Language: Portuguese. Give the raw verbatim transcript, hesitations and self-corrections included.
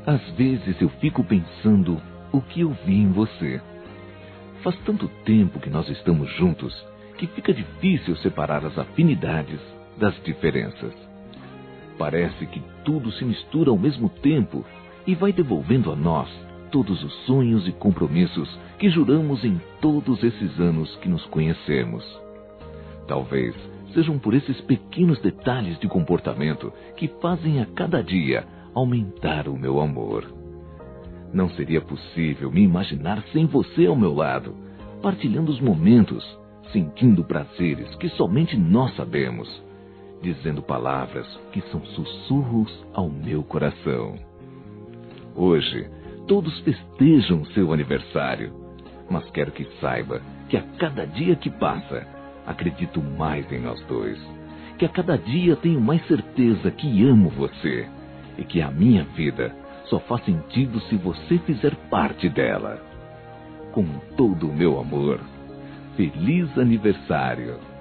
Às vezes eu fico pensando o que eu vi em você. Faz tanto tempo que nós estamos juntos que fica difícil separar as afinidades das diferenças. Parece que tudo se mistura ao mesmo tempo e vai devolvendo a nós todos os sonhos e compromissos que juramos em todos esses anos que nos conhecemos. Talvez sejam por esses pequenos detalhes de comportamento que fazem a cada dia aumentar o meu amor. Não seria possível me imaginar sem você ao meu lado, partilhando os momentos, sentindo prazeres que somente nós sabemos, dizendo palavras que são sussurros ao meu coração. Hoje, todos festejam seu aniversário, mas quero que saiba que a cada dia que passa, acredito mais em nós dois, que a cada dia tenho mais certeza que amo você e que a minha vida só faz sentido se você fizer parte dela. Com todo o meu amor, feliz aniversário!